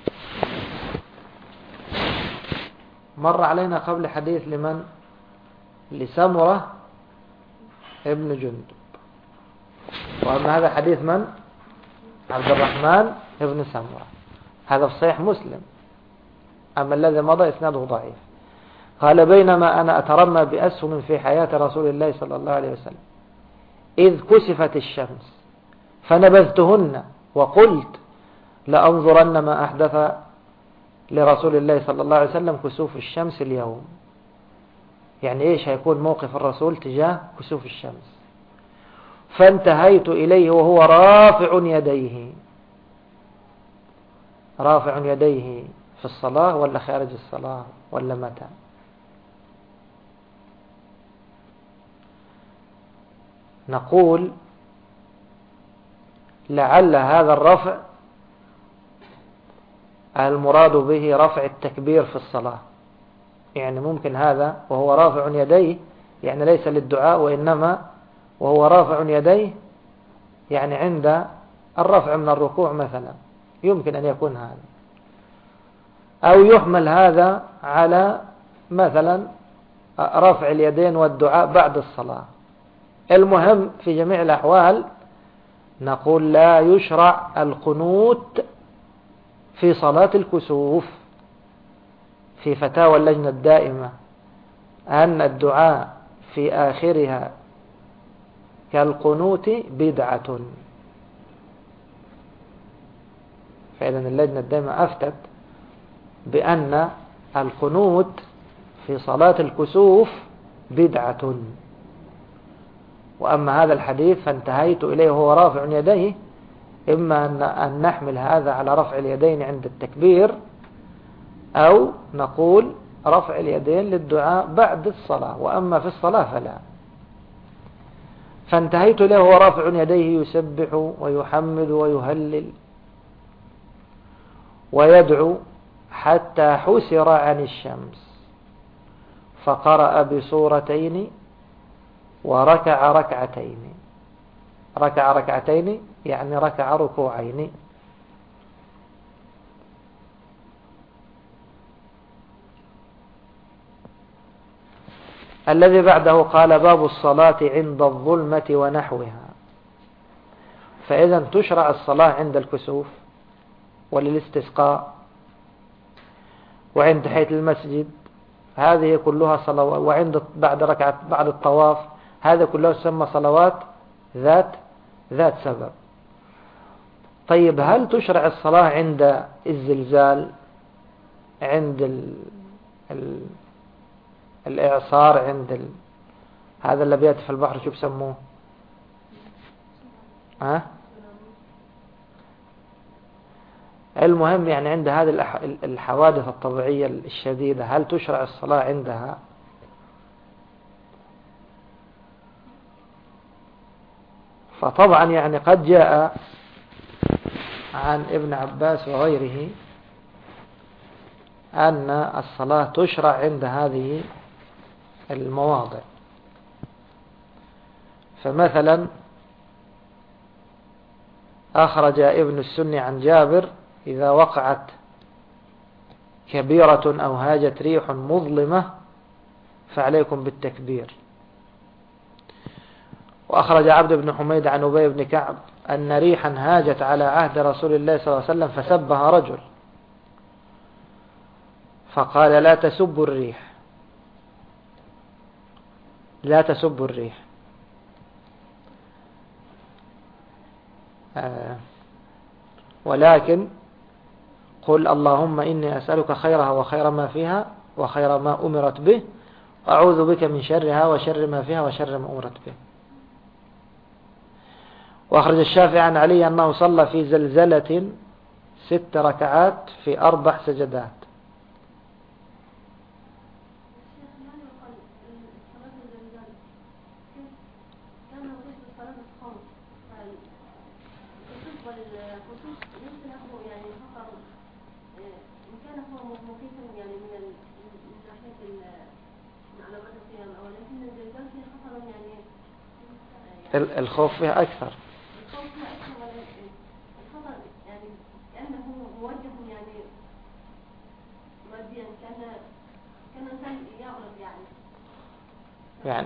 مر علينا قبل حديث لسمرة ابن جندب، وأما هذا حديث من؟ عبد الرحمن ابن سمرة، هذا في صحيح مسلم. أما الذي مضى إسناده ضعيف. قال بينما أنا أترمى بأسهم في حياة رسول الله صلى الله عليه وسلم إذ كسفت الشمس فنبذتهن وقلت لأنظرن ما أحدث لرسول الله صلى الله عليه وسلم كسوف الشمس اليوم. يعني إيش هيكون موقف الرسول تجاه كسوف الشمس؟ فانتهيت إليه وهو رافع يديه في الصلاة ولا خارج الصلاة ولا متى؟ نقول لعل هذا الرفع المراد به رفع التكبير في الصلاة. يعني ممكن هذا وهو رافع يديه يعني ليس للدعاء، وإنما وهو رافع يديه يعني عند الرفع من الركوع مثلا، يمكن أن يكون هذا. أو يحمل هذا على مثلا رفع اليدين والدعاء بعد الصلاة. المهم في جميع الأحوال نقول لا يشرع القنوت في صلاة الكسوف. في فتاوى اللجنة الدائمة أن الدعاء في آخرها كالقنوت بدعة. فإذا اللجنة الدائمة أفتت بأن القنوت في صلاة الكسوف بدعة. وأما هذا الحديث فانتهيت إليه وهو رافع يديه، إما أن نحمل هذا على رفع اليدين عند التكبير، أو نقول رفع اليدين للدعاء بعد الصلاة، وأما في الصلاة فلا. فانتهيت إليه وهو رافع يديه يسبح ويحمد ويهلل ويدعو حتى حسر عن الشمس، فقرأ بسورتين وركع ركعتين. ركع ركعتين يعني ركع ركوعين. الذي بعده قال باب الصلاة عند الظلمة ونحوها. فإذا تشرع الصلاة عند الكسوف وللاستسقاء وعند تحية المسجد، هذه كلها صلوات. وعند بعد الطواف، هذا كله تسمى صلوات ذات سبب. طيب هل تشرع الصلاة عند الزلزال، عند الإعصار، عند هذا اللي بيأتي في البحر شو بسموه؟ المهم يعني عند هذه الحوادث الطبيعية الشديدة هل تشرع الصلاة عندها؟ فطبعا يعني قد جاء عن ابن عباس وغيره أن الصلاة تشرع عند هذه المواضع. فمثلا أخرج ابن السني عن جابر: إذا وقعت كبيرة أو هاجت ريح مظلمة فعليكم بالتكبير. وأخرج عبد بن حميد عن أبي بن كعب أن ريحا هاجت على عهد رسول الله صلى الله عليه وسلم فسبها رجل فقال: لا تسبوا الريح، لا تسبوا الريح. ولكن قل اللهم إني أسألك خيرها وخير ما فيها وخير ما أمرت به، أعوذ بك من شرها وشر ما فيها وشر ما أمرت به. وأخرج الشافعي عن علي أنه صلى في زلزلة 6 ركعات في 4 سجدات. الخوف فيها أكثر. يعني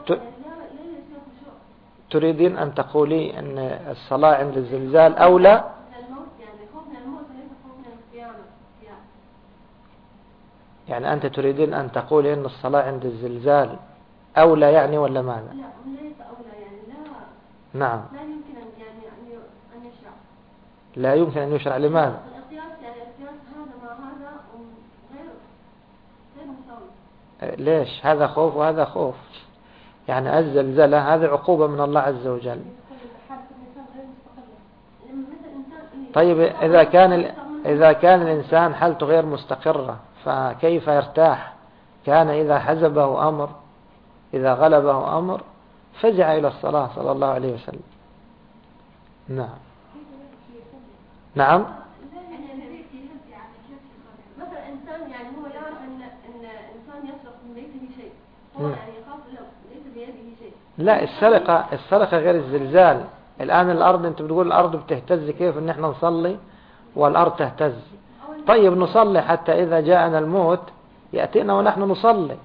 تريدين أن تقولي أن الصلاة عند الزلزال أولى؟ يعني أنت تريدين أن تقولي أن الصلاة عند الزلزال أولى يعني ولا ماذا؟ لا، ليس أولى يعني لا. نعم. لا يمكن أن يشرع. لا يمكن أن يشرع. لماذا؟ القياس يعني القياس هذا مع هذا غير مساوي. ليش؟ هذا خوف وهذا خوف. يعني الزلزلة هذه عقوبة من الله عز وجل. طيب إذا كان الإنسان حالته غير مستقرة فكيف يرتاح؟ كان إذا حزبه أمر، إذا غلبه أمر فزع إلى الصلاة صلى الله عليه وسلم. نعم. نعم. مثلا إنسان يعني هو يعرف أن إنسان يسرق من بيته شيء، هو يعني يخاف ليس بيده شيء. لا، السرقة غير الزلزال. الآن الأرض، أنت بتقول الأرض بتهتز، كيف إن إحنا نصلي والأرض تهتز؟ طيب نصلي حتى إذا جاءنا الموت يأتينا ونحن نصلي.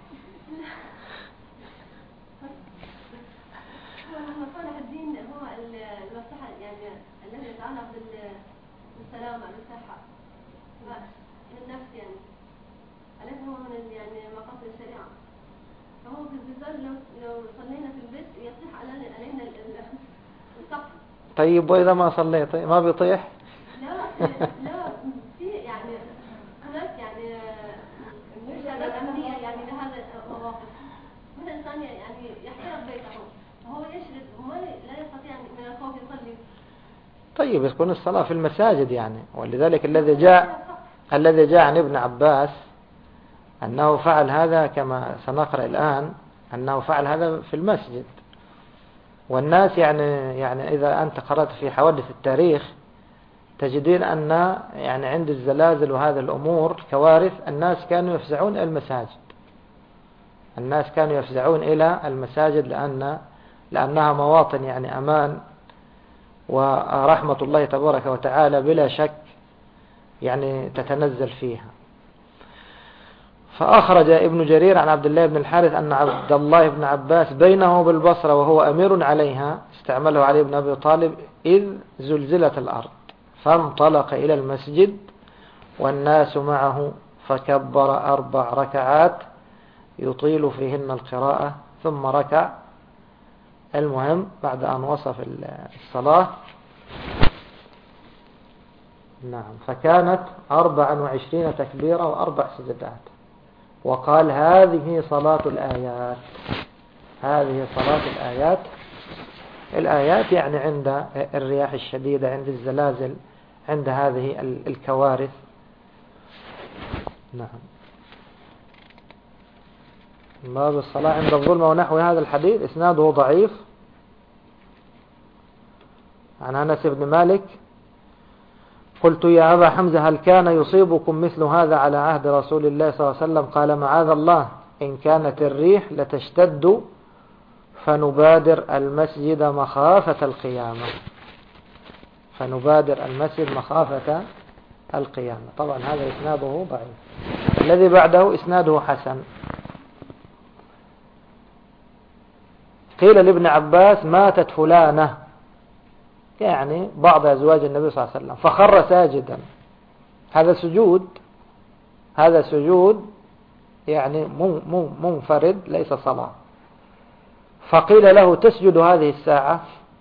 مصالح الدين هو المصلحة يعني الذي يتعلق بالسلامة بالصحة للنفس يعني، أليس هو من يعني مقاصد الشريعة؟ فهو في الزلزال لو صلينا في البيت يصح علينا السقف. طيب وإذا ما صليت ما بيطيح؟ لا في يعني هناك يعني إرشادات أمنية يعني لهذا المواقف. مثل إنسان يعني يحترق بيته وهو يشرد وما لا يستطيع من الخوف يصلي. طيب يكون الصلاة في المساجد يعني. ولذلك الذي جاء عن ابن عباس أنه فعل هذا كما سنقرأ الآن، أنه فعل هذا في المسجد. والناس يعني إذا أنت قرأت في حوادث التاريخ تجدين أن يعني عند الزلازل وهذه الأمور كوارث الناس كانوا يفزعون إلى المساجد. الناس كانوا يفزعون إلى المساجد لأنها مواطن يعني أمان ورحمة الله تبارك وتعالى بلا شك يعني تتنزل فيها. فأخرج ابن جرير عن عبد الله بن الحارث أن عبد الله بن عباس بينه بالبصرة وهو أمير عليها استعمله علي بن أبي طالب إذ زلزلت الأرض، فانطلق إلى المسجد والناس معه فكبر 4 ركعات يطيل فيهن القراءة ثم ركع. المهم بعد أن وصف الصلاة نعم فكانت 24 تكبيرة و4 سجدات. وقال هذه صلاة الآيات. هذه صلاة الآيات. الآيات يعني عند الرياح الشديدة، عند الزلازل، عند هذه الكوارث. نعم. باب الصلاة عند الظلمة ونحو هذا الحديث إسناده ضعيف. عن أنس بن مالك قلت يا أبا حمزة هل كان يصيبكم مثل هذا على عهد رسول الله صلى الله عليه وسلم؟ قال معاذ الله، إن كانت الريح لتشتد فنبادر المسجد مخافة القيامة. فنبادر المسجد مخافة القيامة. طبعا هذا إسناده ضعيف. الذي بعده إسناده حسن. قيل لابن عباس ماتت فلانة، يعني بعض أزواج النبي صلى الله عليه وسلم، فخر ساجدا. هذا سجود يعني منفرد ليس صلاة. فقيل له تسجد هذه الساعة؟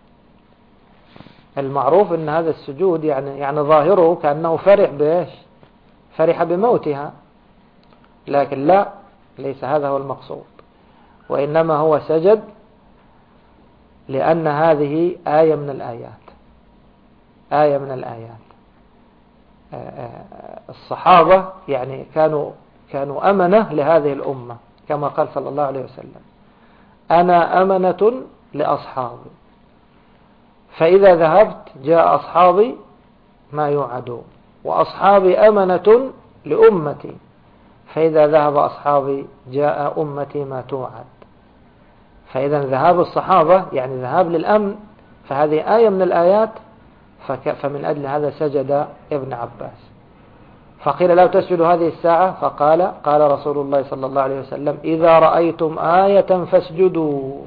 المعروف أن هذا السجود يعني ظاهره كأنه فرح بموتها، لكن لا، ليس هذا هو المقصود، وإنما هو سجد لأن هذه آية من الآيات. الصحابة يعني كانوا أمنة لهذه الأمة، كما قال صلى الله عليه وسلم: أنا أمنة لأصحابي، فإذا ذهبت جاء أصحابي ما يوعدون، وأصحابي أمنة لأمتي، فإذا ذهب أصحابي جاء أمتي ما توعد. فإذا ذهاب الصحابة يعني ذهاب للأمن، فهذه آية من الآيات، فمن أجل هذا سجد ابن عباس. فقيل له تسجد هذه الساعة؟ فقال: قال رسول الله صلى الله عليه وسلم: إذا رأيتم آية فاسجدوا.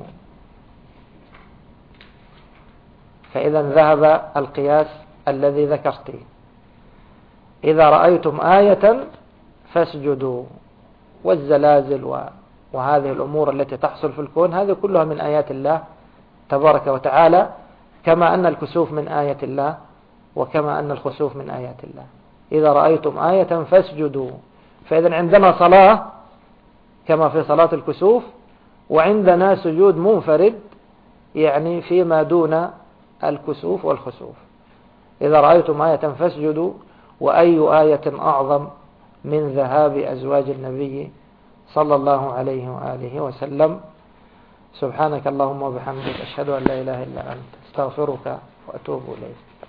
فإذا ذهب القياس الذي ذكرته: إذا رأيتم آية فاسجدوا. والزلازل وهذه الأمور التي تحصل في الكون هذه كلها من آيات الله تبارك وتعالى، كما أن الكسوف من آية الله، وكما أن الخسوف من آيات الله. إذا رأيتم آية فاسجدوا. فإذا عندنا صلاة كما في صلاة الكسوف، وعندنا سجود منفرد يعني فيما دون الكسوف والخسوف. إذا رأيتم آية فاسجدوا. وأي آية أعظم من ذهاب أزواج النبي صلى الله عليه وآله وسلم. سبحانك اللهم وبحمدك، أشهد أن لا إله إلا أنت، استغفرك وأتوب إليك.